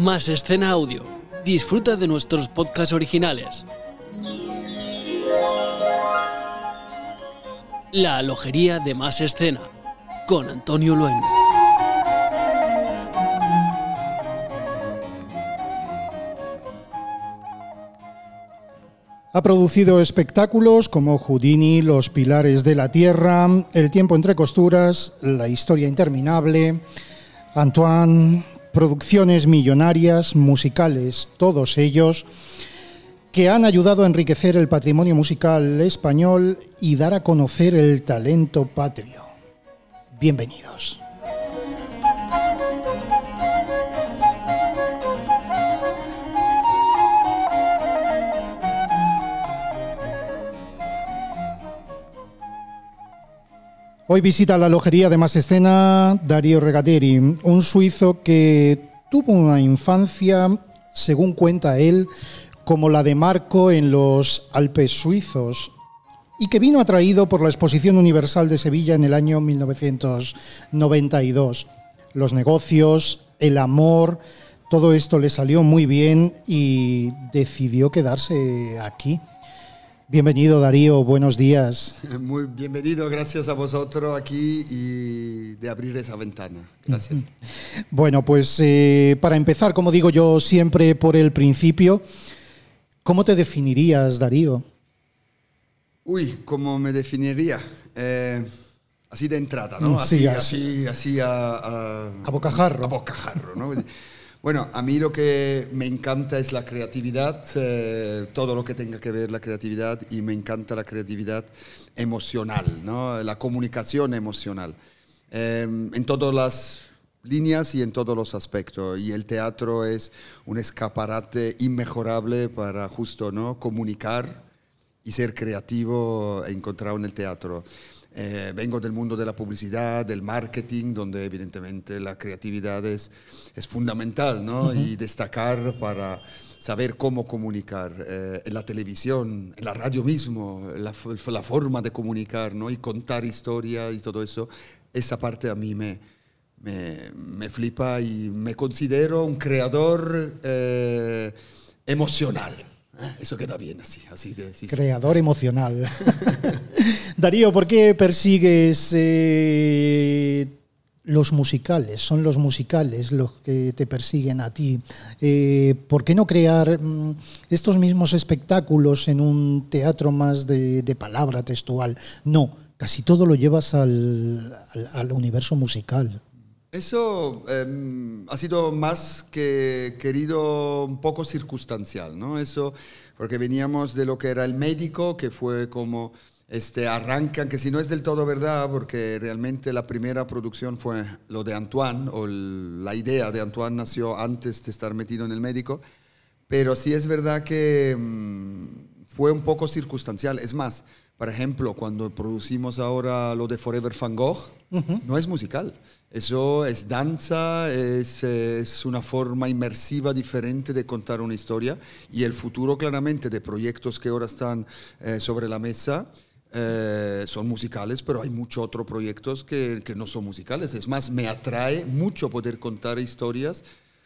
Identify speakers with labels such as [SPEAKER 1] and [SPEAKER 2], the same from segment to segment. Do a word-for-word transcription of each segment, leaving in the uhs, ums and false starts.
[SPEAKER 1] Más Escena Audio. Disfruta de nuestros podcasts originales. La alojería de Más Escena, con Antonio Luengo.
[SPEAKER 2] Ha producido espectáculos como Houdini, Los Pilares de la Tierra, El tiempo entre costuras, La historia interminable, Antoine, producciones millonarias, musicales, todos ellos que han ayudado a enriquecer el patrimonio musical español y dar a conocer el talento patrio. Bienvenidos. Hoy visita la alojería de Más Escena Dario Regateri, un suizo que tuvo una infancia, según cuenta él, como la de Marco en los Alpes suizos, y que vino atraído por la Exposición Universal de Sevilla en el año mil novecientos noventa y dos. Los negocios, el amor, todo esto le salió muy bien y decidió quedarse aquí. Bienvenido, Darío, buenos días.
[SPEAKER 3] Muy bienvenido, gracias a vosotros aquí y de abrir esa ventana. Gracias.
[SPEAKER 2] Bueno, pues eh, para empezar, como digo yo siempre por el principio, ¿cómo te definirías, Darío?
[SPEAKER 3] Uy, ¿cómo me definiría? Eh, así de entrada, ¿no?
[SPEAKER 2] Sí,
[SPEAKER 3] así,
[SPEAKER 2] así,
[SPEAKER 3] así, así a, a,
[SPEAKER 2] a bocajarro.
[SPEAKER 3] A bocajarro, ¿no? Bueno, a mí lo que me encanta es la creatividad, eh, todo lo que tenga que ver la creatividad, y me encanta la creatividad emocional, ¿no? La comunicación emocional, eh, en todas las líneas y en todos los aspectos. Y el teatro es un escaparate inmejorable para justo, ¿no?, comunicar y ser creativo encontrado en el teatro. Eh, vengo del mundo de la publicidad, del marketing, donde evidentemente la creatividad es, es fundamental, ¿no? Uh-huh. Y destacar para saber cómo comunicar. Eh, en la televisión, en la radio mismo, la, la forma de comunicar, ¿no? Y contar historias y todo eso, esa parte a mí me, me, me flipa y me considero un creador eh, emocional. Eso queda bien así. así que, sí,
[SPEAKER 2] Creador sí. emocional. Darío, ¿por qué persigues eh, los musicales? Son los musicales los que te persiguen a ti. Eh, ¿Por qué no crear mm, estos mismos espectáculos en un teatro más de, de palabra textual? No, casi todo lo llevas al, al, al universo musical.
[SPEAKER 3] Eso eh, ha sido más que querido, un poco circunstancial, ¿no? Eso, porque veníamos de lo que era el médico, que fue como este arrancan, que si no es del todo verdad, porque realmente la primera producción fue lo de Antoine, o el, la idea de Antoine nació antes de estar metido en el médico, pero sí es verdad que mm, fue un poco circunstancial. Es más, por ejemplo, cuando producimos ahora lo de Forever Van Gogh, uh-huh. no es musical. Eso es danza, es, es una forma inmersiva diferente de contar una historia, y el futuro claramente de proyectos que ahora están eh, sobre la mesa eh, son musicales, pero hay muchos otros proyectos que, que no son musicales. Es más, me atrae mucho poder contar historias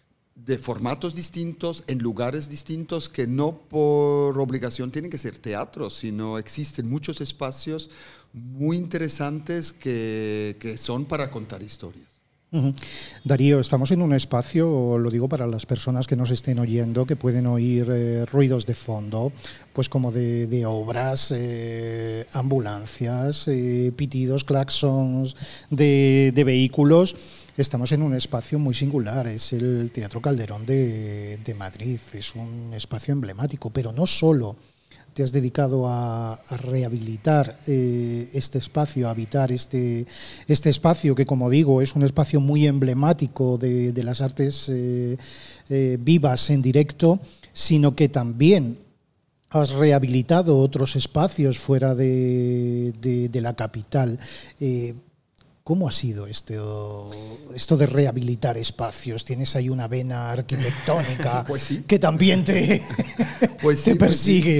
[SPEAKER 3] de formatos distintos, en lugares distintos, que no por obligación tienen que ser teatro, sino existen muchos espacios muy interesantes que, que son para contar historias.
[SPEAKER 2] Uh-huh. Darío, estamos en un espacio, lo digo para las personas que nos estén oyendo, que pueden oír eh, ruidos de fondo, pues como de, de obras, eh, ambulancias, eh, pitidos, claxons de, de vehículos. Estamos en un espacio muy singular, es el Teatro Calderón de, de Madrid, es un espacio emblemático, pero no solo te has dedicado a, a rehabilitar eh, este espacio, a habitar este, este espacio que, como digo, es un espacio muy emblemático de, de las artes eh, eh, vivas en directo, sino que también has rehabilitado otros espacios fuera de, de, de la capital. Eh, ¿Cómo ha sido esto, esto de rehabilitar espacios? ¿Tienes ahí una vena arquitectónica
[SPEAKER 3] pues sí.
[SPEAKER 2] que también te,
[SPEAKER 3] pues
[SPEAKER 2] te
[SPEAKER 3] sí,
[SPEAKER 2] persigue?
[SPEAKER 3] Pues sí.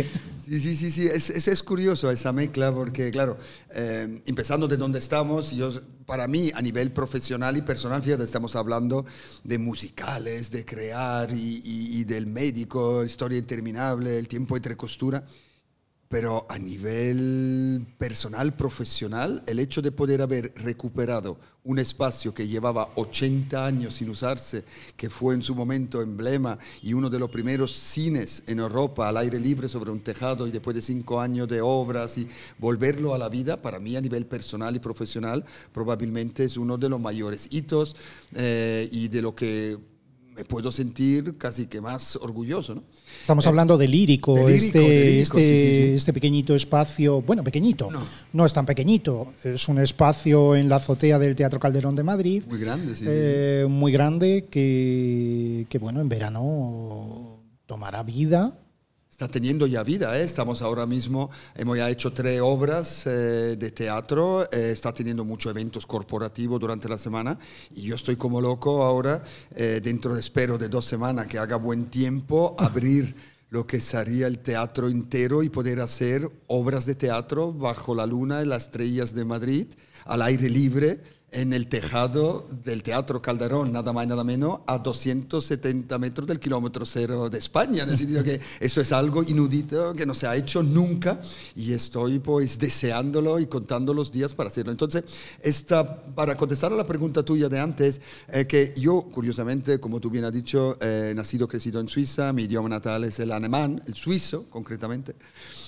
[SPEAKER 3] Sí, sí, sí, sí. Es, es, es curioso esa mezcla porque, claro, eh, empezando de donde estamos, yo, para mí, a nivel profesional y personal, fíjate, estamos hablando de musicales, de crear y, y, y del médico, historia interminable, el tiempo entre costura. Pero a nivel personal, profesional, el hecho de poder haber recuperado un espacio que llevaba ochenta años sin usarse, que fue en su momento emblema y uno de los primeros cines en Europa al aire libre sobre un tejado y después de cinco años de obras y volverlo a la vida, para mí a nivel personal y profesional, probablemente es uno de los mayores hitos eh, y de lo que me puedo sentir casi que más orgulloso, ¿no?
[SPEAKER 2] Estamos eh, hablando de Lírico,
[SPEAKER 3] de lírico
[SPEAKER 2] este,
[SPEAKER 3] de lírico,
[SPEAKER 2] este,
[SPEAKER 3] sí, sí, sí.
[SPEAKER 2] este pequeñito espacio, bueno, pequeñito, no. no es tan pequeñito, es un espacio en la azotea del Teatro Calderón de Madrid.
[SPEAKER 3] Muy grande, sí.
[SPEAKER 2] Eh,
[SPEAKER 3] sí.
[SPEAKER 2] Muy grande que, que, bueno, en verano tomará vida.
[SPEAKER 3] Está teniendo ya vida, ¿eh? Estamos ahora mismo, hemos ya hecho tres obras eh, de teatro, eh, está teniendo muchos eventos corporativos durante la semana y yo estoy como loco ahora, eh, dentro de, espero, de dos semanas que haga buen tiempo, abrir lo que sería el teatro entero y poder hacer obras de teatro bajo la luna y las estrellas de Madrid, al aire libre, en el tejado del Teatro Calderón, nada más y nada menos, a doscientos setenta metros del kilómetro cero de España. En el sentido que eso es algo inaudito que no se ha hecho nunca y estoy pues deseándolo y contando los días para hacerlo. Entonces, esta, para contestar a la pregunta tuya de antes, eh, que yo, curiosamente, como tú bien has dicho, eh, nacido, crecido en Suiza, mi idioma natal es el alemán, el suizo concretamente.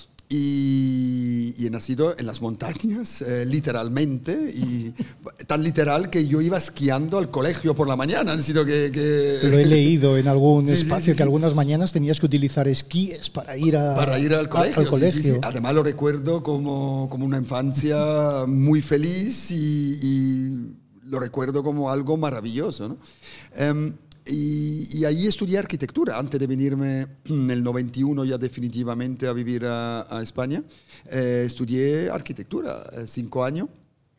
[SPEAKER 3] Y, y he nacido en las montañas, eh, literalmente, y tan literal que yo iba esquiando al colegio por la mañana. Han sido que, que...
[SPEAKER 2] Lo he leído en algún
[SPEAKER 3] sí,
[SPEAKER 2] espacio,
[SPEAKER 3] sí, sí,
[SPEAKER 2] que
[SPEAKER 3] sí.
[SPEAKER 2] algunas mañanas tenías que utilizar esquíes para ir, a,
[SPEAKER 3] para ir al colegio.
[SPEAKER 2] A, al colegio.
[SPEAKER 3] Sí, sí, sí. Además lo recuerdo como, como una infancia muy feliz y, y lo recuerdo como algo maravilloso, ¿no? Um, Y, y ahí estudié arquitectura antes de venirme en el noventa y uno ya definitivamente a vivir a, a España. Eh, estudié arquitectura eh, cinco años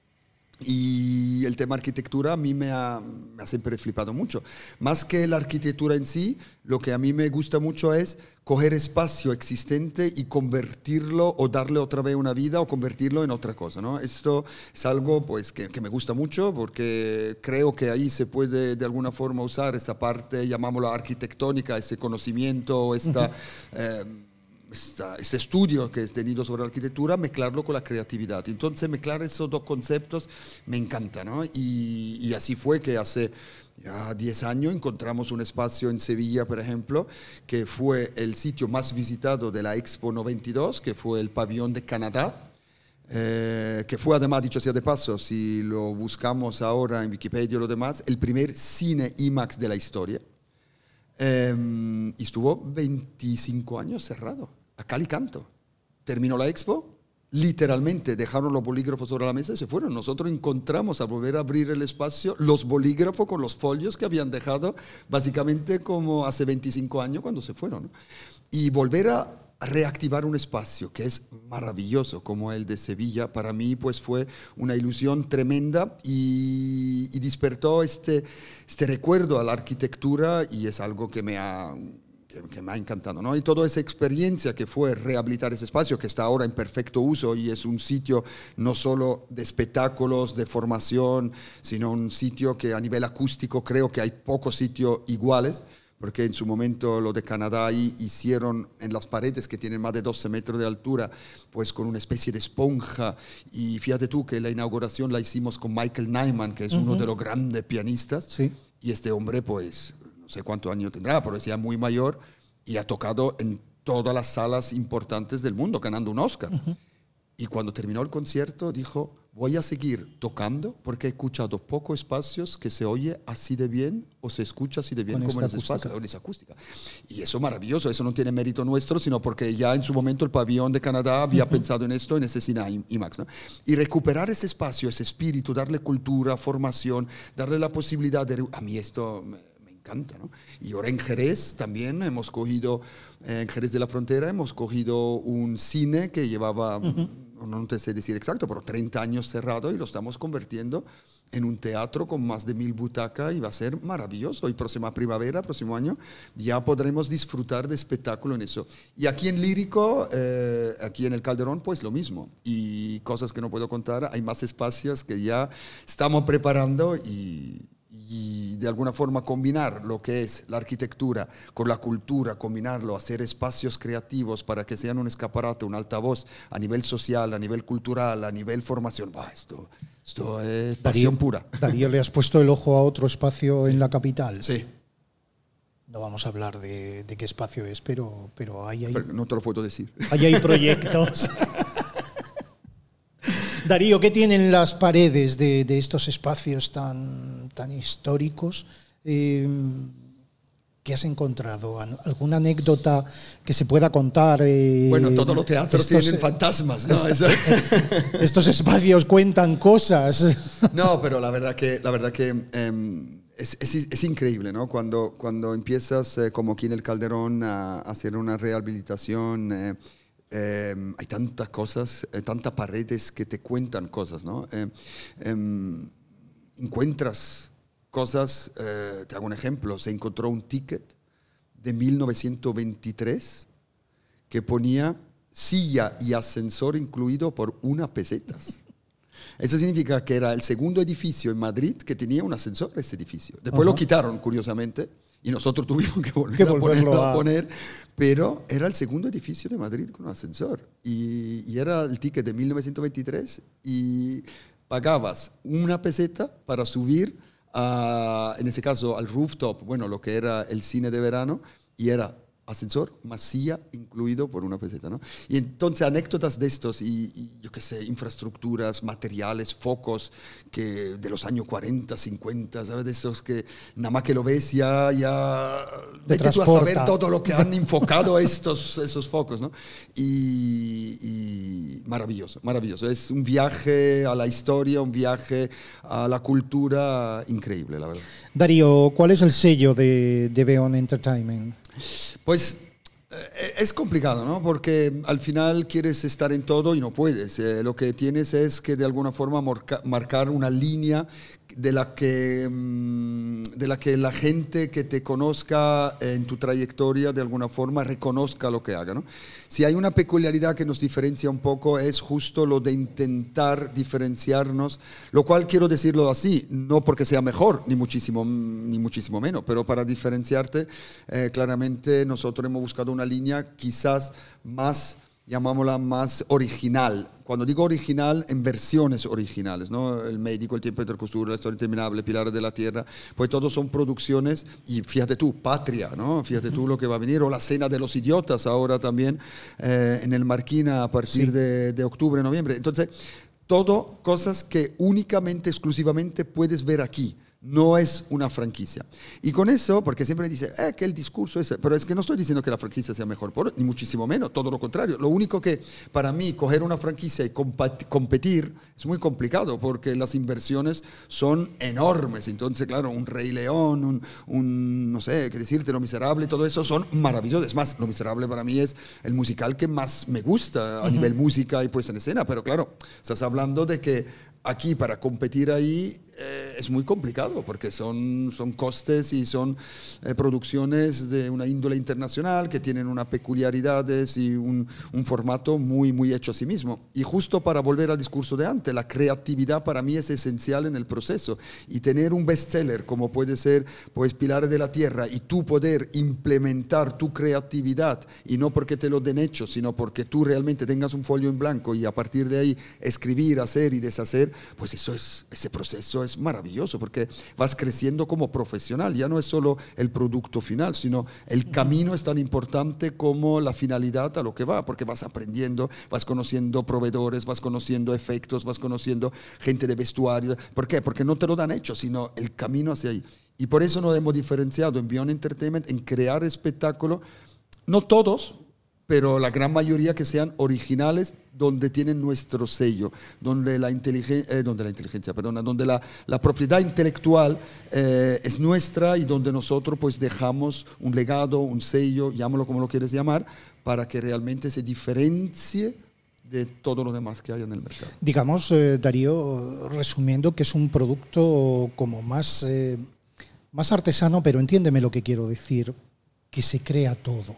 [SPEAKER 3] y el tema arquitectura a mí me ha, me ha siempre flipado mucho. Más que la arquitectura en sí, lo que a mí me gusta mucho es coger espacio existente y convertirlo o darle otra vez una vida o convertirlo en otra cosa, ¿no? Esto es algo pues, que, que me gusta mucho porque creo que ahí se puede de alguna forma usar esa parte, llamámosla arquitectónica, ese conocimiento, esta... Uh-huh. eh, Esta, este estudio que he tenido sobre la arquitectura, mezclarlo con la creatividad. Entonces, mezclar esos dos conceptos me encanta, ¿no? Y, y así fue que hace ya diez años encontramos un espacio en Sevilla, por ejemplo, que fue el sitio más visitado de la Expo noventa y dos, que fue el pabellón de Canadá, eh, que fue además, dicho sea de paso, si lo buscamos ahora en Wikipedia y lo demás, el primer cine IMAX de la historia. Eh, y estuvo veinticinco años cerrado, a cal y canto. Terminó la expo, literalmente dejaron los bolígrafos sobre la mesa y se fueron. Nosotros encontramos, al volver a abrir el espacio, los bolígrafos con los folios que habían dejado básicamente como hace veinticinco años cuando se fueron, ¿no? Y volver a reactivar un espacio que es maravilloso como el de Sevilla, para mí pues fue una ilusión tremenda y, y despertó este, este recuerdo a la arquitectura y es algo que me ha, que, que me ha encantado, ¿no? Y toda esa experiencia que fue rehabilitar ese espacio que está ahora en perfecto uso y es un sitio no solo de espectáculos, de formación, sino un sitio que a nivel acústico creo que hay pocos sitios iguales, porque en su momento lo de Canadá ahí hicieron en las paredes que tienen más de doce metros de altura, pues con una especie de esponja. Y fíjate tú que la inauguración la hicimos con Michael Nyman, que es uh-huh. uno de los grandes pianistas.
[SPEAKER 2] Sí.
[SPEAKER 3] Y este hombre, pues, no sé cuántos años tendrá, pero es ya muy mayor y ha tocado en todas las salas importantes del mundo, ganando un Oscar. Uh-huh. Y cuando terminó el concierto dijo, voy a seguir tocando porque he escuchado pocos espacios que se oye así de bien o se escucha así de bien
[SPEAKER 2] con
[SPEAKER 3] como en ese espacio, con esa acústica. Y eso es maravilloso, eso no tiene mérito nuestro, sino porque ya en su momento el pabellón de Canadá había uh-huh. pensado en esto, en ese cine IMAX, ¿no? Y recuperar ese espacio, ese espíritu, darle cultura, formación, darle la posibilidad de... A mí esto... me encanta, ¿no? Y ahora en Jerez también hemos cogido, eh, en Jerez de la Frontera, hemos cogido un cine que llevaba, uh-huh. no te sé decir exacto, pero treinta años cerrado y lo estamos convirtiendo en un teatro con más de mil butacas y va a ser maravilloso. Y próxima primavera, próximo año, ya podremos disfrutar de espectáculo en eso. Y aquí en Lírico, eh, aquí en el Calderón, pues lo mismo. Y cosas que no puedo contar, hay más espacios que ya estamos preparando y... y de alguna forma combinar lo que es la arquitectura con la cultura, combinarlo, hacer espacios creativos para que sean un escaparate, un altavoz a nivel social, a nivel cultural, a nivel formación. Bah, esto, esto es pasión
[SPEAKER 2] Darío,
[SPEAKER 3] pura.
[SPEAKER 2] Darío, ¿le has puesto el ojo a otro espacio
[SPEAKER 3] Sí.
[SPEAKER 2] en la capital?
[SPEAKER 3] Sí.
[SPEAKER 2] No vamos a hablar de, de qué espacio es, pero, pero ahí hay,
[SPEAKER 3] Pero no te lo puedo decir.
[SPEAKER 2] ahí hay proyectos. Darío, ¿qué tienen las paredes de, de estos espacios tan, tan históricos? Eh, ¿Qué has encontrado? ¿Alguna anécdota que se pueda contar? Eh,
[SPEAKER 3] Bueno, todos los teatros
[SPEAKER 2] estos,
[SPEAKER 3] tienen fantasmas, ¿no?
[SPEAKER 2] Esta, estos espacios cuentan cosas.
[SPEAKER 3] No, pero la verdad que, la verdad que eh, es, es, es increíble, ¿no? Cuando, cuando empiezas, eh, como aquí en el Calderón, a, a hacer una rehabilitación, eh, eh, hay tantas cosas, eh, tantas paredes que te cuentan cosas, ¿no? Eh, eh, encuentras cosas, eh, te hago un ejemplo, se encontró un ticket de mil novecientos veintitrés que ponía silla y ascensor incluido por una pesetas. Eso significa que era el segundo edificio en Madrid que tenía un ascensor, ese edificio. Después
[SPEAKER 2] Ajá.
[SPEAKER 3] lo quitaron, curiosamente, y nosotros tuvimos que volver
[SPEAKER 2] que
[SPEAKER 3] a ponerlo
[SPEAKER 2] a...
[SPEAKER 3] a poner, pero era el segundo edificio de Madrid con un ascensor. Y, y era el ticket de mil novecientos veintitrés y pagabas una peseta para subir, a, en ese caso, al rooftop, bueno, lo que era el cine de verano, y era ascensor, más silla incluido por una peseta, ¿no? Y entonces anécdotas de estos y, y yo qué sé, infraestructuras, materiales, focos que de los años cuarenta, cincuenta, ¿sabes? De esos que nada más que lo ves ya, ya vete tú a saber todo lo que han enfocado estos, esos focos, ¿no? Y, y maravilloso, maravilloso. Es un viaje a la historia, un viaje a la cultura increíble, la verdad.
[SPEAKER 2] Darío, ¿cuál es el sello de, de Beon Entertainment?
[SPEAKER 3] Pues eh, es complicado, ¿no? Porque al final quieres estar en todo y no puedes. Eh, lo que tienes es que de alguna forma marca, marcar una línea de la, que, de la que la gente que te conozca en tu trayectoria de alguna forma reconozca lo que haga, ¿no? Si hay una peculiaridad que nos diferencia un poco es justo lo de intentar diferenciarnos, lo cual quiero decirlo así, no porque sea mejor, ni muchísimo, ni muchísimo menos, pero para diferenciarte, eh, claramente nosotros hemos buscado una línea quizás más, llamámosla más original. Cuando digo original, en versiones originales, ¿no? El Médico, El tiempo de Intercostura, La historia interminable, Pilares de la Tierra, pues todos son producciones, y fíjate tú, Patria, ¿no? Fíjate tú lo que va a venir, o La Cena de los Idiotas, ahora también eh, en el Marquina a partir sí. de, de octubre, noviembre. Entonces, todo cosas que únicamente, exclusivamente puedes ver aquí. No es una franquicia. Y con eso, porque siempre me dice, eh, que el discurso es... Pero es que no estoy diciendo que la franquicia sea mejor, por, ni muchísimo menos, todo lo contrario. Lo único que para mí, coger una franquicia y competir es muy complicado, porque las inversiones son enormes. Entonces, claro, un Rey León, un, un no sé, qué decirte, Lo Miserable, todo eso son maravillosos. Es más, Lo Miserable para mí es el musical que más me gusta a uh-huh. nivel música y puesta en escena. Pero claro, estás hablando de que aquí para competir ahí eh, es muy complicado porque son, son costes y son eh, producciones de una índole internacional que tienen unas peculiaridades y un, un formato muy, muy hecho a sí mismo. Y justo para volver al discurso de antes, la creatividad para mí es esencial en el proceso y tener un bestseller como puede ser pues, Pilares de la Tierra y tú poder implementar tu creatividad y no porque te lo den hecho, sino porque tú realmente tengas un folio en blanco y a partir de ahí escribir, hacer y deshacer, pues eso es, ese proceso es maravilloso porque vas creciendo como profesional, ya no es solo el producto final, sino el camino es tan importante como la finalidad a lo que va, porque vas aprendiendo, vas conociendo proveedores, vas conociendo efectos, vas conociendo gente de vestuario. ¿Por qué? Porque no te lo dan hecho, sino el camino hacia ahí. Y por eso nos hemos diferenciado en Beon Entertainment en crear espectáculos, no todos, pero la gran mayoría que sean originales, donde tienen nuestro sello, donde la, inteligen eh, donde la inteligencia, perdona, donde la, la propiedad intelectual eh, es nuestra y donde nosotros pues dejamos un legado, un sello, llámalo como lo quieres llamar, para que realmente se diferencie de todo lo demás que hay en el mercado.
[SPEAKER 2] Digamos, eh, Darío, resumiendo, que es un producto como más, eh, más artesano, pero entiéndeme lo que quiero decir, que se crea todo.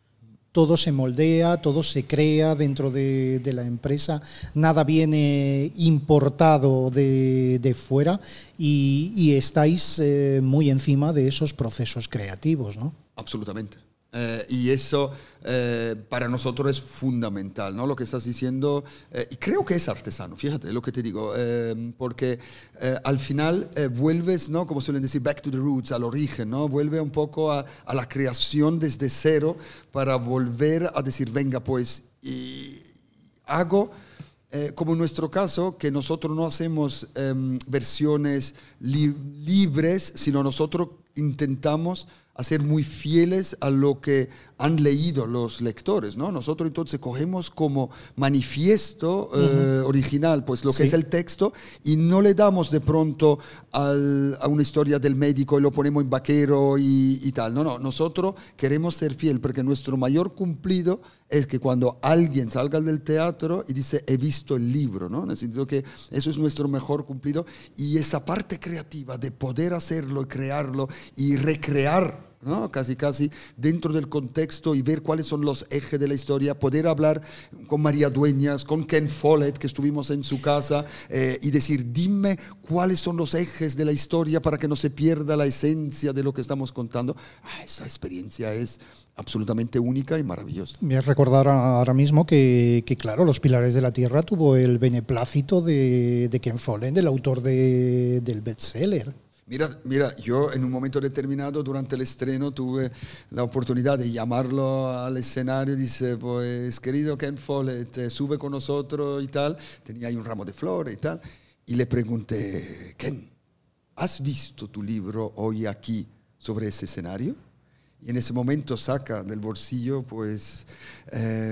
[SPEAKER 2] Todo se moldea, todo se crea dentro de, de la empresa, nada viene importado de, de fuera y, y estáis eh, muy encima de esos procesos creativos, ¿no?
[SPEAKER 3] Absolutamente. Eh, y eso eh, para nosotros es fundamental, ¿no? Lo que estás diciendo, eh, y creo que es artesano, fíjate lo que te digo, eh, porque eh, al final eh, vuelves, ¿no? Como suelen decir, back to the roots, al origen, ¿no? Vuelve un poco a, a la creación desde cero para volver a decir, venga, pues, y hago... Eh, como en nuestro caso, que nosotros no hacemos eh, versiones li- libres, sino nosotros intentamos a ser muy fieles a lo que han leído los lectores, ¿no? Nosotros entonces cogemos como manifiesto eh, uh-huh. original pues lo que sí. es el texto y no le damos de pronto al, a una historia del médico y lo ponemos en vaquero y, y tal. No, no, nosotros queremos ser fieles porque nuestro mayor cumplido es que cuando alguien salga del teatro y dice, he visto el libro, ¿no? En el sentido que eso es nuestro mejor cumplido y esa parte creativa de poder hacerlo y crearlo y recrear, ¿no? Casi, casi dentro del contexto y ver cuáles son los ejes de la historia, poder hablar con María Dueñas, con Ken Follett, que estuvimos en su casa, eh, y decir, dime cuáles son los ejes de la historia para que no se pierda la esencia de lo que estamos contando. Ah, esa experiencia es absolutamente única y maravillosa.
[SPEAKER 2] Me has recordado ahora mismo que, que, claro, Los Pilares de la Tierra tuvo el beneplácito de, de Ken Follett, el autor de, del bestseller.
[SPEAKER 3] Mira, mira, yo en un momento determinado durante el estreno tuve la oportunidad de llamarlo al escenario y dice, pues querido Ken Follett, sube con nosotros y tal. Tenía ahí un ramo de flores y tal. Y le pregunté, Ken, ¿has visto tu libro hoy aquí sobre ese escenario? Y en ese momento saca del bolsillo pues eh,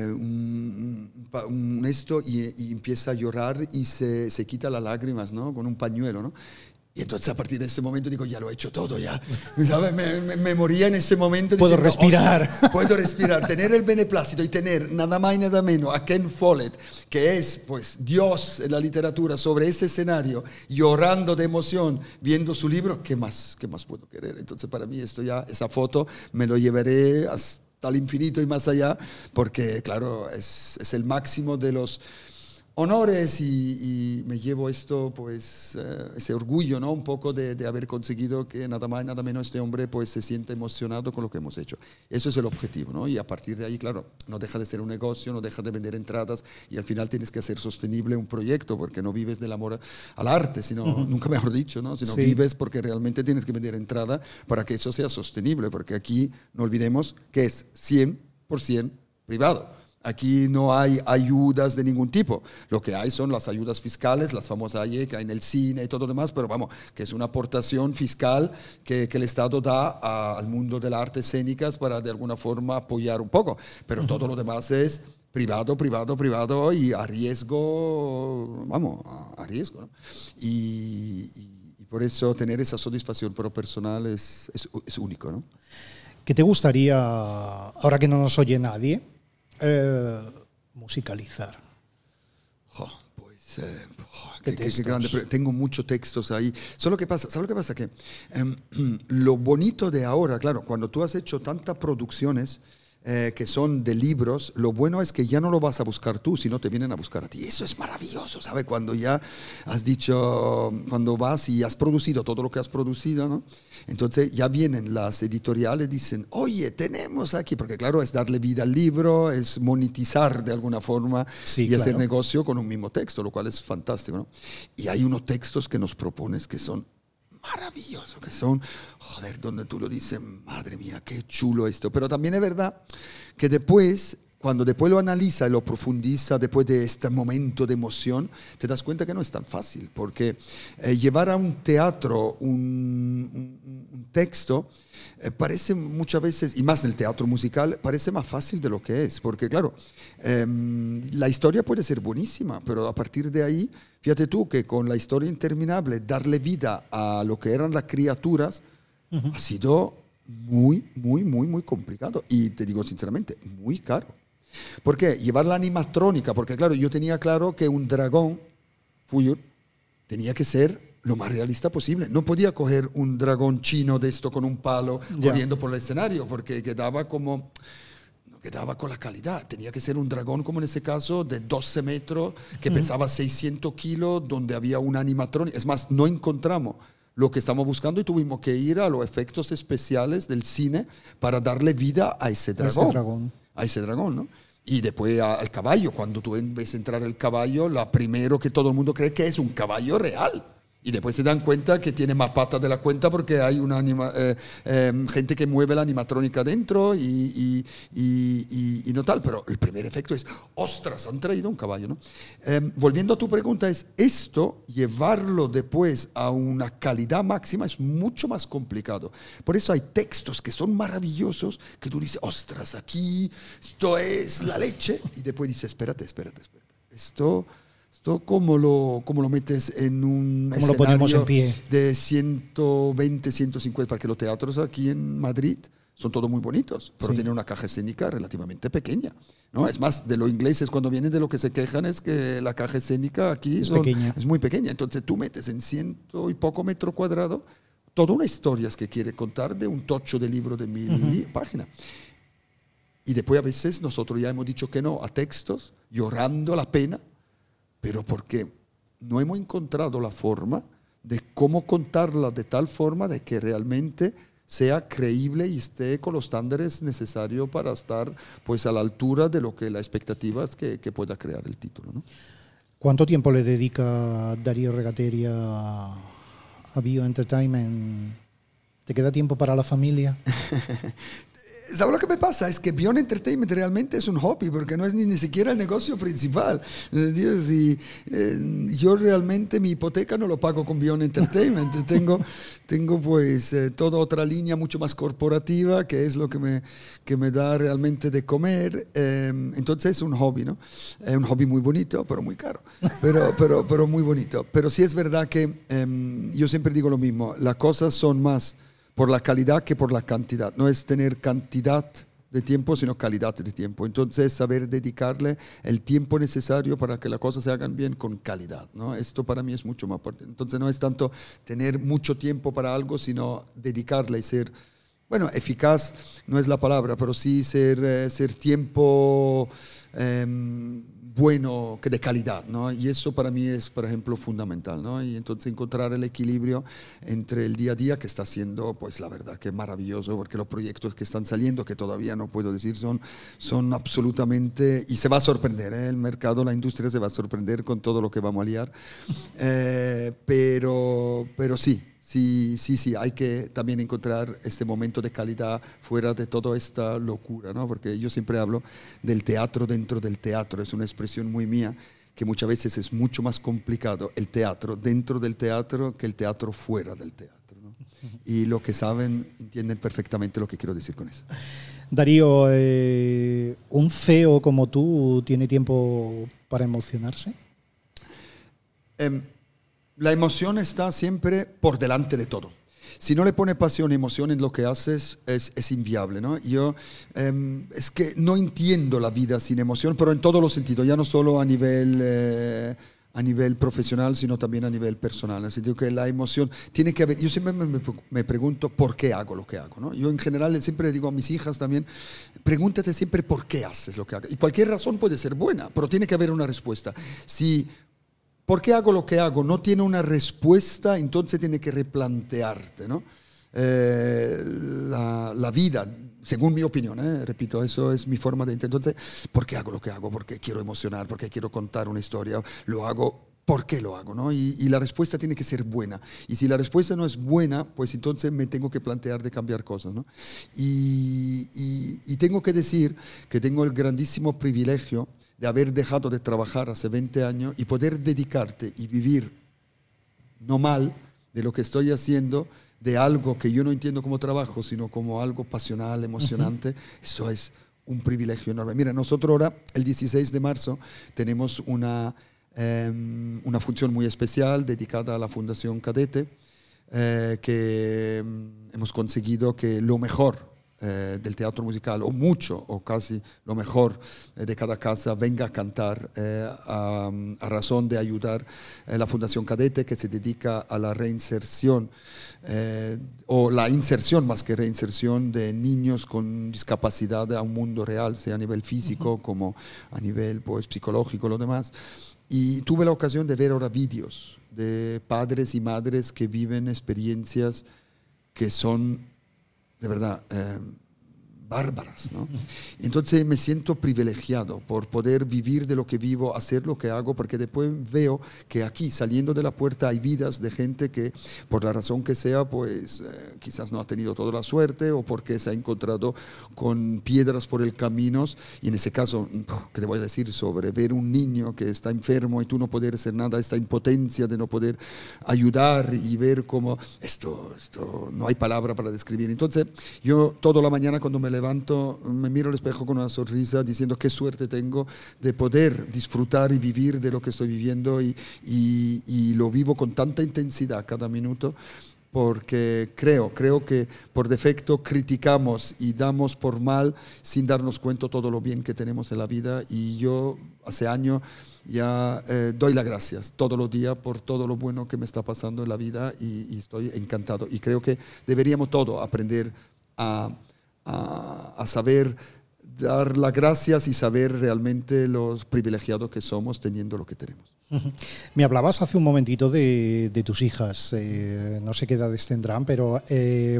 [SPEAKER 3] un, un, un esto y, y empieza a llorar y se, se quita las lágrimas, ¿no? Con un pañuelo, ¿no? Y entonces a partir de ese momento digo, ya lo he hecho todo, ya. ¿Sabes? Me, me, me moría en ese momento.
[SPEAKER 2] Puedo
[SPEAKER 3] diciendo,
[SPEAKER 2] respirar.
[SPEAKER 3] Oh, puedo respirar. Tener el beneplácito y tener nada más y nada menos a Ken Follett, que es pues Dios en la literatura, sobre ese escenario, llorando de emoción, viendo su libro, ¿qué más, qué más puedo querer? Entonces para mí esto ya, esa foto me lo llevaré hasta el infinito y más allá, porque claro, es, es el máximo de los honores y, y me llevo esto, pues, eh, ese orgullo, ¿no? Un poco de, de haber conseguido que nada más y nada menos este hombre pues se siente emocionado con lo que hemos hecho. Eso es el objetivo, ¿no? Y a partir de ahí, claro, no deja de ser un negocio, no deja de vender entradas y al final tienes que hacer sostenible un proyecto porque no vives del amor al arte, sino, uh-huh. nunca mejor dicho, ¿no? Sino sí. vives porque realmente tienes que vender entrada para que eso sea sostenible, porque aquí no olvidemos que es cien por ciento privado. Aquí no hay ayudas de ningún tipo. Lo que hay son las ayudas fiscales, las famosas A Y E que hay en el cine y todo lo demás, pero vamos, que es una aportación fiscal que, que el Estado da a, al mundo de las artes escénicas para de alguna forma apoyar un poco. Pero uh-huh. todo lo demás es privado, privado, privado y a riesgo, vamos, a riesgo, ¿no? Y, y, y por eso tener esa satisfacción pro personal es, es, es único, ¿no?
[SPEAKER 2] ¿Qué te gustaría, ahora que no nos oye nadie, Eh, musicalizar?
[SPEAKER 3] Oh, pues, eh, oh, qué, qué, qué grande. Tengo muchos textos ahí. Solo que pasa, ¿sabes lo que pasa? Que eh, lo bonito de ahora, claro, cuando tú has hecho tantas producciones eh, que son de libros, lo bueno es que ya no lo vas a buscar tú, sino te vienen a buscar a ti. Eso es maravilloso, ¿sabes? Cuando ya has dicho, cuando vas y has producido todo lo que has producido, ¿no? Entonces ya vienen las editoriales, dicen, oye, tenemos aquí, porque claro, es darle vida al libro, es monetizar de alguna forma sí, y claro. hacer negocio con un mismo texto, lo cual es fantástico, ¿no? Y hay unos textos que nos propones que son maravillosos, que son, joder, donde tú lo dices, madre mía, qué chulo esto. Pero también es verdad que después, cuando después lo analiza y lo profundiza, después de este momento de emoción, te das cuenta que no es tan fácil, porque eh, llevar a un teatro un, un, un texto eh, parece muchas veces, y más en el teatro musical, parece más fácil de lo que es, porque claro, eh, la historia puede ser buenísima, pero a partir de ahí, fíjate tú que con la historia interminable, darle vida a lo que eran las criaturas, uh-huh. ha sido muy, muy, muy, muy complicado, y te digo sinceramente, muy caro. ¿Por qué? Llevar la animatrónica, porque claro, yo tenía claro que un dragón, Fuyur, tenía que ser lo más realista posible. No podía coger un dragón chino de esto con un palo
[SPEAKER 2] Ya.
[SPEAKER 3] corriendo por el escenario, porque quedaba como... no quedaba con la calidad. Tenía que ser un dragón, como en ese caso, de doce metros, que pesaba seiscientos kilos, donde había una animatrónica. Es más, no encontramos lo que estamos buscando y tuvimos que ir a los efectos especiales del cine para darle vida a ese
[SPEAKER 2] A
[SPEAKER 3] dragón.
[SPEAKER 2] ese dragón.
[SPEAKER 3] A ese dragón, ¿no? Y después a- al caballo. Cuando tú ves entrar el caballo, lo primero que todo el mundo cree que es un caballo real. Y después se dan cuenta que tiene más patas de la cuenta porque hay una anima, eh, eh, gente que mueve la animatrónica dentro y, y, y, y, y no tal. Pero el primer efecto es, ostras, han traído un caballo, ¿no? Eh, volviendo a tu pregunta, es esto, llevarlo después a una calidad máxima es mucho más complicado. Por eso hay textos que son maravillosos que tú dices, ostras, aquí esto es la leche. Y después dices, espérate, espérate, espérate. Esto... Esto, ¿cómo lo, cómo lo metes en un
[SPEAKER 2] ¿Cómo lo ponemos en pie?
[SPEAKER 3] de ciento veinte, ciento cincuenta? Porque los teatros aquí en Madrid son todos muy bonitos, pero
[SPEAKER 2] Sí.
[SPEAKER 3] tienen una caja escénica relativamente pequeña, ¿no? Es más, de los ingleses cuando vienen de lo que se quejan es que la caja escénica aquí
[SPEAKER 2] Es
[SPEAKER 3] son-
[SPEAKER 2] pequeña.
[SPEAKER 3] es muy pequeña. Entonces tú metes en ciento y poco metro cuadrado toda una historia que quiere contar de un tocho de libro de mil
[SPEAKER 2] Ujú.
[SPEAKER 3] páginas. Y después a veces nosotros ya hemos dicho que no a textos, llorando la pena, pero porque no hemos encontrado la forma de cómo contarla de tal forma de que realmente sea creíble y esté con los estándares necesarios para estar pues a la altura de lo que la expectativa es que, que pueda crear el título, ¿no?
[SPEAKER 2] ¿Cuánto tiempo le dedica Darío Regateria a Bio Entertainment? ¿Te queda tiempo para la familia?
[SPEAKER 3] ¿Sabes lo que me pasa? Es que Beyond Entertainment realmente es un hobby, porque no es ni, ni siquiera el negocio principal. ¿Entiendes? Y, eh, yo realmente mi hipoteca no lo pago con Beyond Entertainment. tengo, tengo pues eh, toda otra línea mucho más corporativa, que es lo que me, que me da realmente de comer. Eh, entonces es un hobby, ¿no? Es un hobby muy bonito, pero muy caro. Pero, pero, pero muy bonito. Pero sí es verdad que eh, yo siempre digo lo mismo. Las cosas son más por la calidad que por la cantidad. No es tener cantidad de tiempo, sino calidad de tiempo. Entonces, saber dedicarle el tiempo necesario para que las cosas se hagan bien con calidad, ¿no? Esto para mí es mucho más importante. Entonces, no es tanto tener mucho tiempo para algo, sino dedicarle y ser, bueno, eficaz no es la palabra, pero sí ser, eh, ser tiempo eh, bueno, que de calidad, ¿no? Y eso para mí es, por ejemplo, fundamental, ¿no? Y entonces encontrar el equilibrio entre el día a día, que está siendo, pues la verdad que maravilloso, porque los proyectos que están saliendo, que todavía no puedo decir, son, son absolutamente, y se va a sorprender, ¿eh? El mercado, la industria se va a sorprender con todo lo que vamos a liar, eh, pero, pero sí. Sí, sí, sí, hay que también encontrar este momento de calidad fuera de toda esta locura, ¿no? Porque yo siempre hablo del teatro dentro del teatro, es una expresión muy mía, que muchas veces es mucho más complicado el teatro dentro del teatro que el teatro fuera del teatro, ¿no? Y los que saben entienden perfectamente lo que quiero decir con eso.
[SPEAKER 2] Darío, eh, ¿un C E O como tú tiene tiempo para emocionarse?
[SPEAKER 3] Eh, La emoción está siempre por delante de todo. Si no le pone pasión y emoción en lo que haces, es, es inviable, ¿no? Yo eh, es que no entiendo la vida sin emoción, pero en todos los sentidos, ya no solo a nivel, eh, a nivel profesional, sino también a nivel personal. En el sentido que la emoción tiene que haber. Yo siempre me, me, me pregunto por qué hago lo que hago, ¿no? Yo en general siempre digo a mis hijas también, pregúntate siempre por qué haces lo que hagas. Y cualquier razón puede ser buena, pero tiene que haber una respuesta. Si ¿por qué hago lo que hago? No tiene una respuesta, entonces tiene que replantearte, ¿no? Eh, la, la vida, según mi opinión, ¿eh? Repito, eso es mi forma de entender. Entonces, ¿por qué hago lo que hago? Porque quiero emocionar, porque quiero contar una historia, lo hago. ¿Por qué lo hago? ¿No? Y, y la respuesta tiene que ser buena. Y si la respuesta no es buena, pues entonces me tengo que plantear de cambiar cosas, ¿no? Y, y, y tengo que decir que tengo el grandísimo privilegio de haber dejado de trabajar hace veinte años y poder dedicarte y vivir no mal de lo que estoy haciendo, de algo que yo no entiendo como trabajo, sino como algo pasional, emocionante. Uh-huh. Eso es un privilegio enorme. Mira, nosotros ahora, el dieciséis de marzo, tenemos una, eh, una función muy especial dedicada a la Fundación Cadete, eh, que hemos conseguido que lo mejor eh, del teatro musical, o mucho, o casi lo mejor eh, de cada casa, venga a cantar eh, a, a razón de ayudar eh, la Fundación Cadete, que se dedica a la reinserción eh, o la inserción más que reinserción de niños con discapacidad a un mundo real, sea a nivel físico uh-huh. como a nivel pues, psicológico, lo demás. Y tuve la ocasión de ver ahora vídeos de padres y madres que viven experiencias que son, de verdad, eh, bárbaras, ¿no? Entonces me siento privilegiado por poder vivir de lo que vivo, hacer lo que hago, porque después veo que aquí, saliendo de la puerta, hay vidas de gente que, por la razón que sea, pues eh, quizás no ha tenido toda la suerte o porque se ha encontrado con piedras por el camino. Y en ese caso, ¿qué te voy a decir sobre ver un niño que está enfermo y tú no poder hacer nada, esta impotencia de no poder ayudar y ver cómo esto, esto no hay palabra para describir? Entonces, yo toda la mañana cuando me levanto, me miro al espejo con una sonrisa diciendo qué suerte tengo de poder disfrutar y vivir de lo que estoy viviendo y, y, y lo vivo con tanta intensidad cada minuto, porque creo, creo que por defecto criticamos y damos por mal sin darnos cuenta todo lo bien que tenemos en la vida, y yo hace años ya eh, doy las gracias todos los días por todo lo bueno que me está pasando en la vida y, y estoy encantado, y creo que deberíamos todos aprender a A, a saber dar las gracias y saber realmente los privilegiados que somos teniendo lo que tenemos.
[SPEAKER 2] Me hablabas hace un momentito de, de tus hijas, eh, no sé qué edades tendrán, pero eh,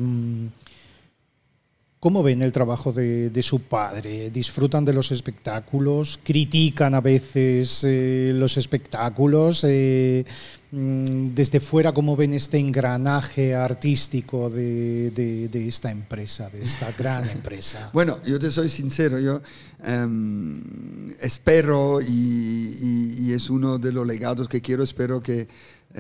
[SPEAKER 2] ¿cómo ven el trabajo de, de su padre? ¿Disfrutan de los espectáculos? ¿Critican a veces eh, los espectáculos? Eh, desde fuera, ¿cómo ven este engranaje artístico de, de, de esta empresa, de esta gran empresa?
[SPEAKER 3] Bueno, yo te soy sincero, yo um, espero y, y, y es uno de los legados que quiero, espero que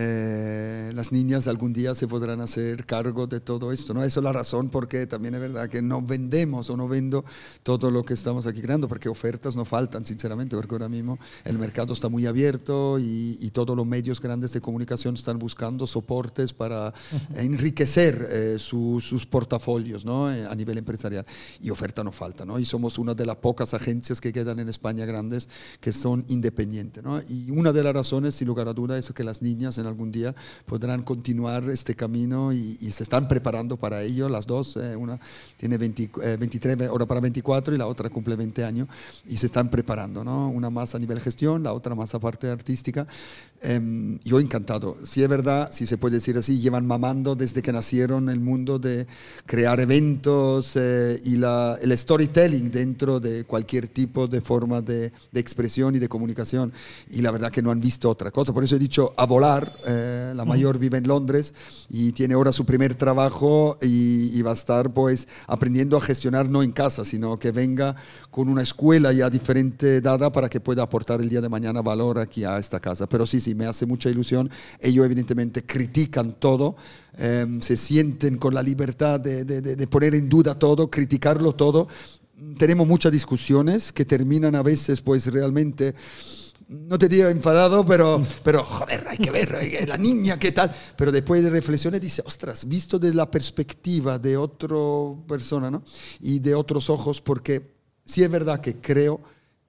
[SPEAKER 3] Eh, las niñas algún día se podrán hacer cargo de todo esto, ¿no? Esa es la razón porque también es verdad que no vendemos o no vendo todo lo que estamos aquí creando, porque ofertas no faltan, sinceramente, porque ahora mismo el mercado está muy abierto y, y todos los medios grandes de comunicación están buscando soportes para uh-huh. enriquecer eh, su, sus portafolios, ¿no? eh, a nivel empresarial, y oferta no falta, ¿no? Y somos una de las pocas agencias que quedan en España grandes que son independientes, ¿no? Y una de las razones, sin lugar a duda, es que las niñas en algún día podrán continuar este camino y, y se están preparando para ello, las dos, eh, una tiene veinte, eh, veintitrés, ahora para veinticuatro, y la otra cumple veinte años, y se están preparando, ¿no? Una más a nivel gestión, la otra más a parte artística. Eh, yo encantado, si es verdad, si se puede decir así, llevan mamando desde que nacieron el mundo de crear eventos eh, y la, el storytelling dentro de cualquier tipo de forma de, de expresión y de comunicación, y la verdad que no han visto otra cosa, por eso he dicho a volar. Eh, la mayor vive en Londres y tiene ahora su primer trabajo y, y va a estar pues aprendiendo a gestionar no en casa, sino que venga con una escuela ya diferente dada para que pueda aportar el día de mañana valor aquí a esta casa. Pero sí, sí, me hace mucha ilusión. Ellos evidentemente critican todo, eh, se sienten con la libertad de, de, de, de poner en duda todo, criticarlo todo. Tenemos muchas discusiones que terminan a veces pues realmente, no te digo enfadado, pero, pero joder, hay que ver, la niña, ¿qué tal? Pero después de reflexiones dice, ostras, visto desde la perspectiva de otra persona, ¿no? Y de otros ojos, porque sí es verdad que creo,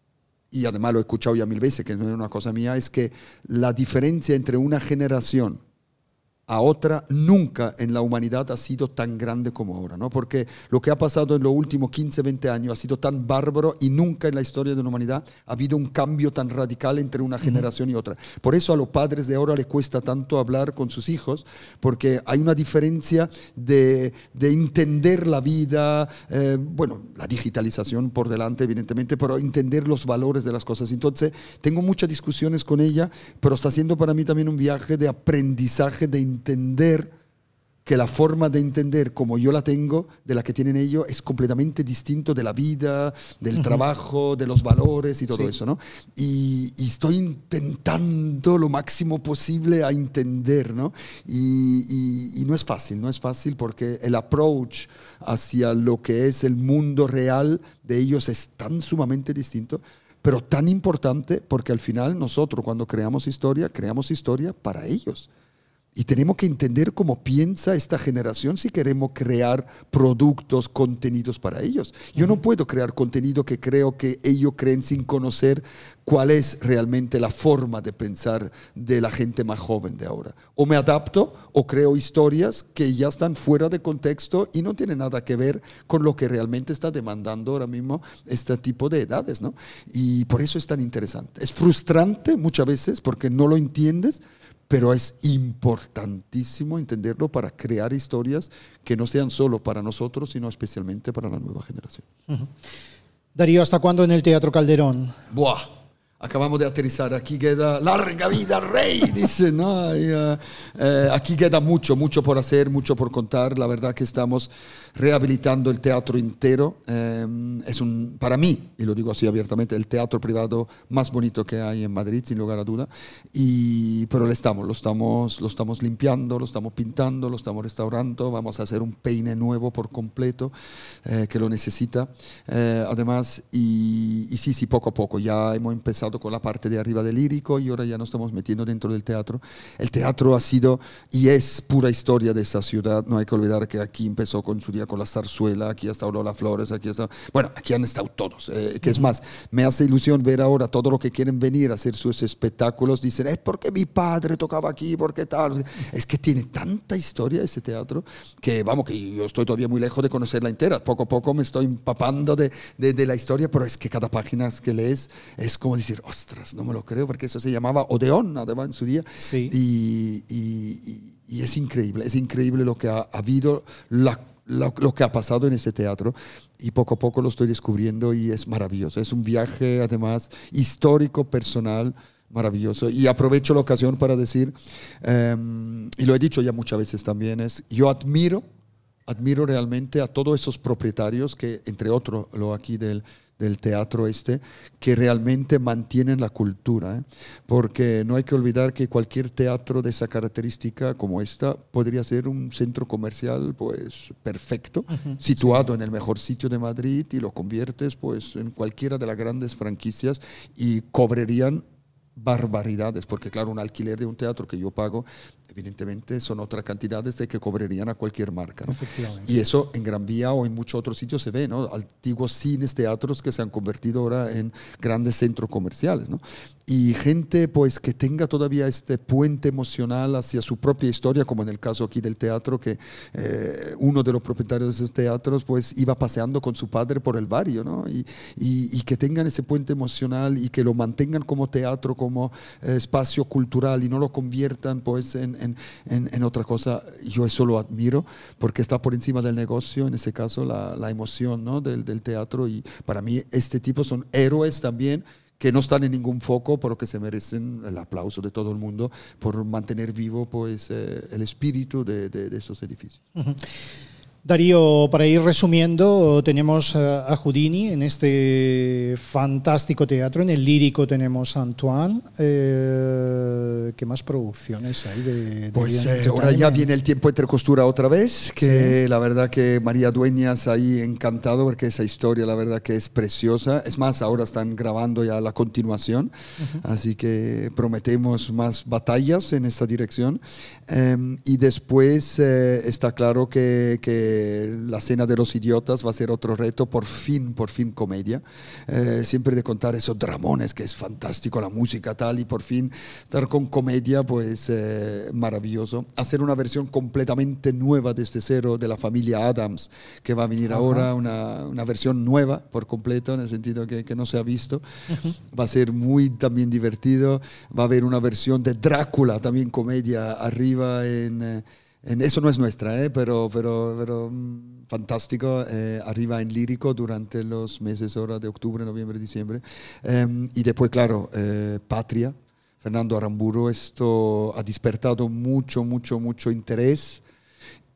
[SPEAKER 3] y además lo he escuchado ya mil veces, que no es una cosa mía, es que la diferencia entre una generación a otra nunca en la humanidad ha sido tan grande como ahora, ¿no? Porque lo que ha pasado en los últimos quince, veinte años ha sido tan bárbaro y nunca en la historia de la humanidad ha habido un cambio tan radical entre una generación y otra. Por eso a los padres de ahora les cuesta tanto hablar con sus hijos, porque hay una diferencia de, de entender la vida, eh, bueno, la digitalización por delante evidentemente, pero entender los valores de las cosas. Entonces tengo muchas discusiones con ella, pero está siendo para mí también un viaje de aprendizaje, de entender que la forma de entender como yo la tengo de la que tienen ellos es completamente distinto de la vida, del uh-huh. trabajo, de los valores y todo sí. eso, ¿no? Y, y estoy intentando lo máximo posible a entender, ¿no? Y, y, y no es fácil, no es fácil porque el approach hacia lo que es el mundo real de ellos es tan sumamente distinto, pero tan importante porque al final nosotros cuando creamos historia, creamos historia para ellos. Y tenemos que entender cómo piensa esta generación si queremos crear productos, contenidos para ellos. Yo no puedo crear contenido que creo que ellos creen sin conocer cuál es realmente la forma de pensar de la gente más joven de ahora. O me adapto o creo historias que ya están fuera de contexto y no tienen nada que ver con lo que realmente está demandando ahora mismo este tipo de edades, ¿no? Y por eso es tan interesante. Es frustrante muchas veces porque no lo entiendes, pero es importantísimo entenderlo para crear historias que no sean solo para nosotros, sino especialmente para la nueva generación.
[SPEAKER 2] Uh-huh. Darío, ¿hasta cuándo en el Teatro Calderón?
[SPEAKER 3] Buah. Acabamos de aterrizar, aquí queda larga vida rey, dice, ¿no? Y, uh, eh, aquí queda mucho, mucho por hacer, mucho por contar. La verdad que estamos rehabilitando el teatro entero. Eh, es un, para mí, y lo digo así abiertamente, el teatro privado más bonito que hay en Madrid, sin lugar a duda. Y, pero lo estamos, lo estamos, lo estamos limpiando, lo estamos pintando, lo estamos restaurando. Vamos a hacer un peine nuevo por completo, eh, que lo necesita. Eh, además, y, y sí, sí, poco a poco, ya hemos empezado con la parte de arriba del lírico y ahora ya nos estamos metiendo dentro del teatro. El teatro ha sido y es pura historia de esa ciudad. No hay que olvidar que aquí empezó con su día con la zarzuela, aquí ha estado Lola Flores, aquí está, bueno, aquí han estado todos. Eh, que es más, me hace ilusión ver ahora todo lo que quieren venir a hacer sus espectáculos. Dicen, es porque mi padre tocaba aquí, porque tal. Es que tiene tanta historia ese teatro que, vamos, que yo estoy todavía muy lejos de conocerla entera. Poco a poco me estoy empapando de, de, de la historia, pero es que cada página que lees es como decir, ostras, no me lo creo, porque eso se llamaba Odeón, además, en su día.
[SPEAKER 2] Sí.
[SPEAKER 3] Y, y, y es increíble, es increíble lo que ha, ha habido, la, lo, lo que ha pasado en ese teatro. Y poco a poco lo estoy descubriendo y es maravilloso. Es un viaje, además, histórico, personal, maravilloso. Y aprovecho la ocasión para decir, um, y lo he dicho ya muchas veces también, es yo admiro, admiro realmente a todos esos propietarios que, entre otros, lo aquí del del teatro este, que realmente mantienen la cultura, ¿eh? Porque no hay que olvidar que cualquier teatro de esa característica como esta podría ser un centro comercial pues perfecto, uh-huh, situado sí. en el mejor sitio de Madrid y lo conviertes pues en cualquiera de las grandes franquicias y cobrarían barbaridades, porque claro, un alquiler de un teatro que yo pago, evidentemente son otras cantidades de que cobrarían a cualquier marca, ¿no? Y eso en Gran Vía o en muchos otros sitios se ve, ¿no? Antiguos cines, teatros que se han convertido ahora en grandes centros comerciales, ¿no? Y gente pues que tenga todavía este puente emocional hacia su propia historia, como en el caso aquí del teatro, que eh, uno de los propietarios de esos teatros pues iba paseando con su padre por el barrio, ¿no? Y, y, y que tengan ese puente emocional y que lo mantengan como teatro, como eh, espacio cultural y no lo conviertan pues en, en, en, en otra cosa. Yo eso lo admiro porque está por encima del negocio, en ese caso la, la emoción, ¿no? del, del teatro, y para mí este tipo son héroes también que no están en ningún foco, pero que se merecen el aplauso de todo el mundo por mantener vivo pues, eh, el espíritu de, de, de esos edificios.
[SPEAKER 2] Uh-huh. Darío, para ir resumiendo, tenemos a Houdini en este fantástico teatro. En el Lírico tenemos a Antoine. Eh, ¿Qué más producciones hay de, de
[SPEAKER 3] Pues eh, ahora ya viene el tiempo entre costura otra vez, que sí. La verdad que María Dueñas ahí encantado porque esa historia la verdad que es preciosa. Es más, ahora están grabando ya la continuación, uh-huh. Así que prometemos más batallas en esta dirección. Um, y después eh, está claro que, que La Cena de los Idiotas va a ser otro reto, por fin, por fin comedia. Eh, siempre de contar esos dramones, que es fantástico, la música tal, y por fin estar con comedia, pues eh, maravilloso. Hacer una versión completamente nueva desde cero de la familia Adams, que va a venir uh-huh. ahora, una, una versión nueva por completo, en el sentido que, que no se ha visto. Uh-huh. Va a ser muy también divertido. Va a haber una versión de Drácula, también comedia, arriba en... Eh, En, eso no es nuestra, ¿eh? pero, pero, pero mm, fantástico, eh, arriba en Lírico durante los meses ahora de octubre, noviembre, diciembre. Um, y después, claro, eh, Patria, Fernando Aramburu, esto ha despertado mucho, mucho, mucho interés.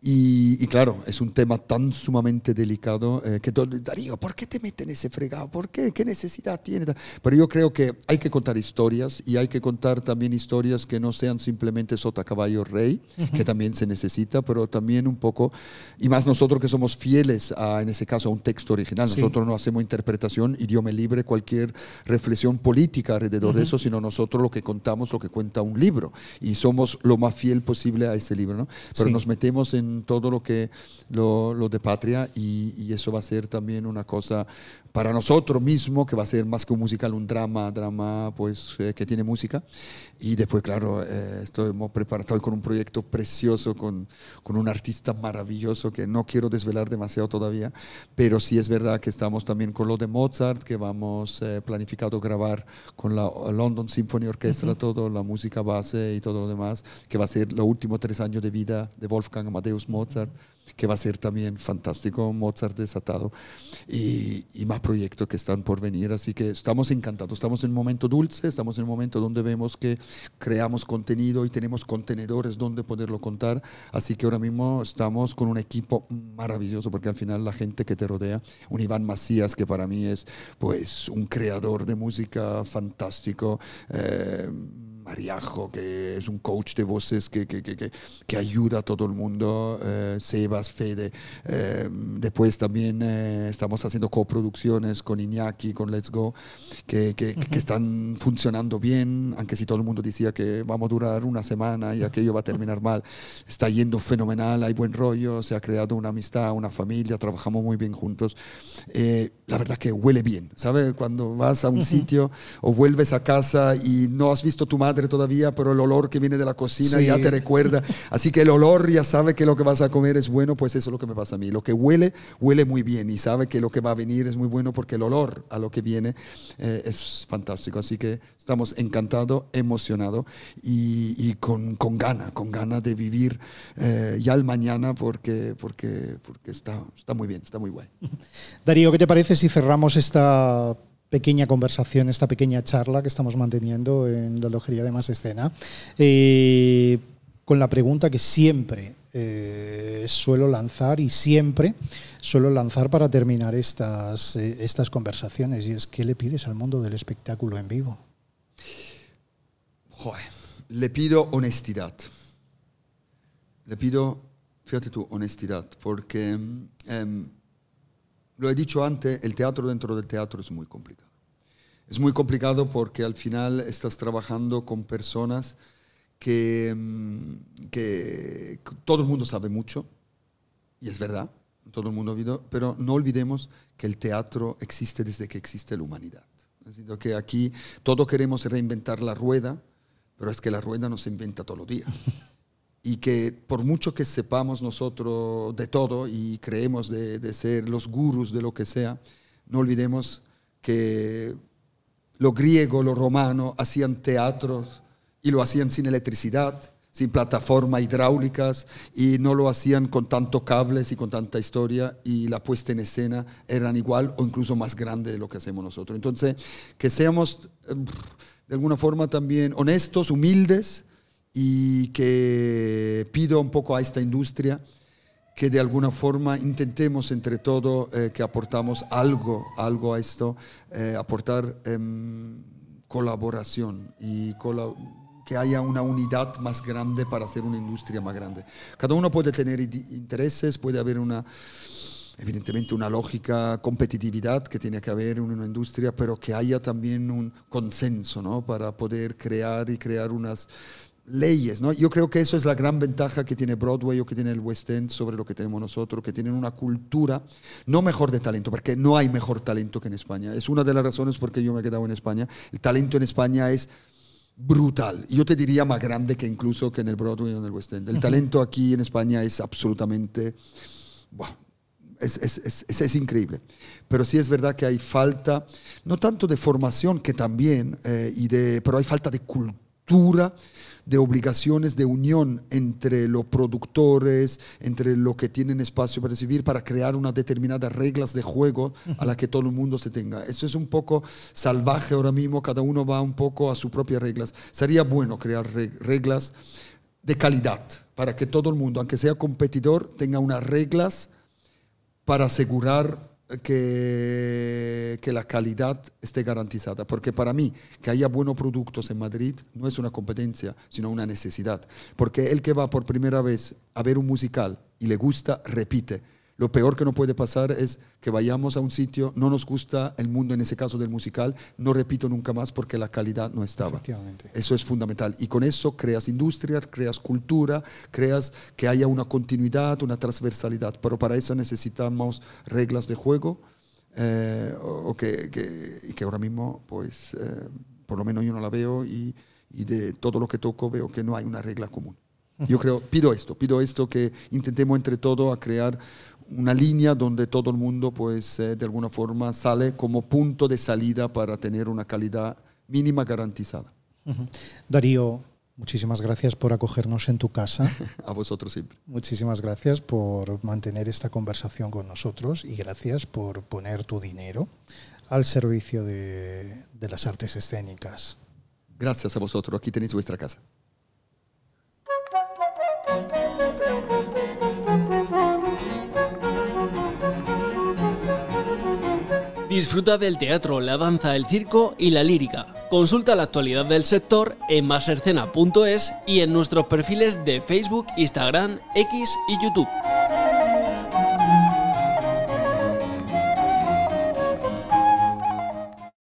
[SPEAKER 3] Y, y claro, es un tema tan sumamente delicado eh, que todo, Darío, ¿por qué te meten ese fregado? ¿Por qué? ¿Qué necesidad tiene? Pero yo creo que hay que contar historias y hay que contar también historias que no sean simplemente sota, caballo, rey, uh-huh. que también se necesita, pero también un poco, y más nosotros que somos fieles a, en ese caso, a un texto original. Sí. Nosotros no hacemos interpretación, idioma libre, cualquier reflexión política alrededor uh-huh. de eso, sino nosotros lo que contamos, lo que cuenta un libro, y somos lo más fiel posible a ese libro, ¿no? Pero sí. nos metemos en todo lo que lo, lo de Patria y, y eso va a ser también una cosa para nosotros mismos que va a ser más que un musical, un drama, drama pues eh, que tiene música. Y después, claro, eh, estoy preparado, estoy con un proyecto precioso con, con un artista maravilloso que no quiero desvelar demasiado todavía, pero sí es verdad que estamos también con lo de Mozart, que vamos eh, planificado grabar con la London Symphony Orchestra, uh-huh. todo, la música base y todo lo demás, que va a ser los últimos tres años de vida de Wolfgang Amadeus Mozart, que va a ser también fantástico, Mozart desatado, y, y más proyectos que están por venir, así que estamos encantados, estamos en un momento dulce, estamos en un momento donde vemos que creamos contenido y tenemos contenedores donde poderlo contar, así que ahora mismo estamos con un equipo maravilloso, porque al final la gente que te rodea, un Iván Macías, que para mí es pues un creador de música fantástico, eh, Mariajo, que es un coach de voces que, que, que, que ayuda a todo el mundo, eh, Sebas, Fede, eh, después también eh, estamos haciendo coproducciones con Iñaki, con Let's Go, que, que, uh-huh. que están funcionando bien, aunque si todo el mundo decía que vamos a durar una semana y aquello va a terminar mal, está yendo fenomenal, hay buen rollo, se ha creado una amistad, una familia, trabajamos muy bien juntos, eh, la verdad que huele bien, ¿sabes? Cuando vas a un uh-huh. sitio o vuelves a casa y no has visto tu madre todavía, pero el olor que viene de la cocina sí. ya te recuerda, así que el olor ya sabe que lo que vas a comer es bueno, pues eso es lo que me pasa a mí, lo que huele, huele muy bien y sabe que lo que va a venir es muy bueno porque el olor a lo que viene eh, es fantástico, así que estamos encantados, emocionados y, y con, con ganas, con ganas de vivir eh, ya el mañana porque, porque, porque está, está muy bien, está muy guay.
[SPEAKER 2] Darío, ¿qué te parece si cerramos esta pequeña conversación, esta pequeña charla que estamos manteniendo en la Logería de Más Escena, eh, con la pregunta que siempre eh, suelo lanzar y siempre suelo lanzar para terminar estas, eh, estas conversaciones, y es: ¿qué le pides al mundo del espectáculo en vivo?
[SPEAKER 3] Joder, le pido honestidad. Le pido, fíjate tú, honestidad, porque eh, lo he dicho antes, el teatro dentro del teatro es muy complicado. Es muy complicado porque al final estás trabajando con personas que, que todo el mundo sabe mucho, y es verdad, todo el mundo ha oído, pero no olvidemos que el teatro existe desde que existe la humanidad. Es decir, que aquí todos queremos reinventar la rueda, pero es que la rueda no se inventa todos los días. Y que por mucho que sepamos nosotros de todo y creemos de, de ser los gurús de lo que sea, no olvidemos que los griegos, los romanos hacían teatros y lo hacían sin electricidad, sin plataformas hidráulicas, y no lo hacían con tantos cables y con tanta historia, y la puesta en escena eran igual o incluso más grande de lo que hacemos nosotros. Entonces, que seamos de alguna forma también honestos, humildes, y que pido un poco a esta industria que de alguna forma intentemos entre todos eh, que aportamos algo, algo a esto, eh, aportar eh, colaboración y colab que haya una unidad más grande para hacer una industria más grande. Cada uno puede tener intereses, puede haber una, evidentemente una lógica, competitividad que tiene que haber en una industria, pero que haya también un consenso, ¿no? Para poder crear y crear unas leyes, ¿no? Yo creo que eso es la gran ventaja que tiene Broadway o que tiene el West End sobre lo que tenemos nosotros, que tienen una cultura no mejor de talento, porque no hay mejor talento que en España. Es una de las razones por qué yo me he quedado en España. El talento en España es brutal. Y yo te diría más grande que incluso que en el Broadway o en el West End. El talento aquí en España es absolutamente... Wow, es, es, es, es, es increíble. Pero sí es verdad que hay falta, no tanto de formación, que también, eh, y de, pero hay falta de cultura, de obligaciones de unión entre los productores, entre los que tienen espacio para recibir, para crear unas determinadas reglas de juego a las que todo el mundo se tenga. Eso es un poco salvaje ahora mismo, cada uno va un poco a sus propias reglas. Sería bueno crear reglas de calidad, para que todo el mundo, aunque sea competidor, tenga unas reglas para asegurar que, que la calidad esté garantizada. Porque para mí, que haya buenos productos en Madrid no es una competencia, sino una necesidad. Porque el que va por primera vez a ver un musical y le gusta, repite. Lo peor que no puede pasar es que vayamos a un sitio, no nos gusta el mundo, en ese caso del musical, no repito nunca más porque la calidad no estaba. Eso es fundamental. Y con eso creas industria, creas cultura, creas que haya una continuidad, una transversalidad. Pero para eso necesitamos reglas de juego eh, o que, que, y que ahora mismo, pues, eh, por lo menos yo no la veo y, y de todo lo que toco veo que no hay una regla común. Yo creo, pido esto, pido esto que intentemos entre todos a crear una línea donde todo el mundo, pues, eh, de alguna forma sale como punto de salida para tener una calidad mínima garantizada.
[SPEAKER 2] Uh-huh. Darío, muchísimas gracias por acogernos en tu casa.
[SPEAKER 3] A vosotros siempre.
[SPEAKER 2] Muchísimas gracias por mantener esta conversación con nosotros y gracias por poner tu dinero al servicio de, de las artes escénicas.
[SPEAKER 3] Gracias a vosotros. Aquí tenéis vuestra casa.
[SPEAKER 1] Disfruta del teatro, la danza, el circo y la lírica. Consulta la actualidad del sector en masercena punto es y en nuestros perfiles de Facebook, Instagram, X y YouTube.